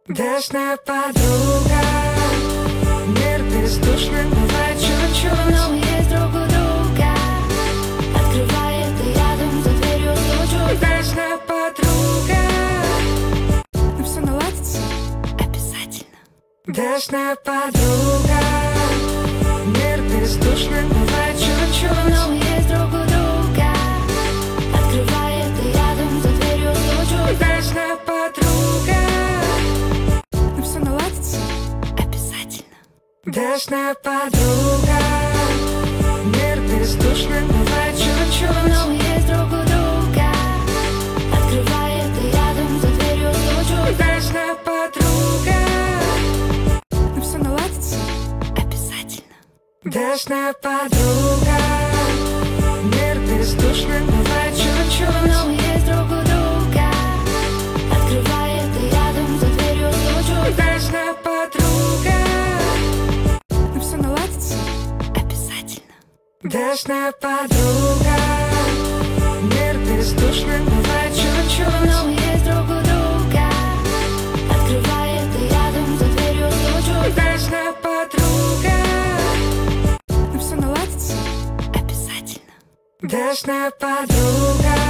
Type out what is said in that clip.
Дашная подруга. Мир бездушным бывает чуть-чуть, но есть друг у друга. Открывает и рядом за дверью стучит. Дашная подруга. Но все наладится обязательно. Дашная подруга. Мир бездушным бывает чуть-чуть, но есть друг у друга. Открывает и рядом за дверью стучит. Дашная подруга. Но все наладится обязательно. Дашная подруга. Мир бездушным бывает чуть-чуть, но есть друг у друга. Открывает и рядом за дверью стучит. Дашная подруга. Но все наладится обязательно. Дашная подруга. Мир бездушным бывает чуть-чуть, но есть друг у друга. Открывает и рядом за дверью стучит. Дашная подруга. Но все наладится обязательно. Дашная подруга. Мир бездушным бывает чуть-чуть, но есть друг у друга. Открывает и рядом за дверью стучит. Дашная подруга. Но все наладится обязательно. Дашная подруга.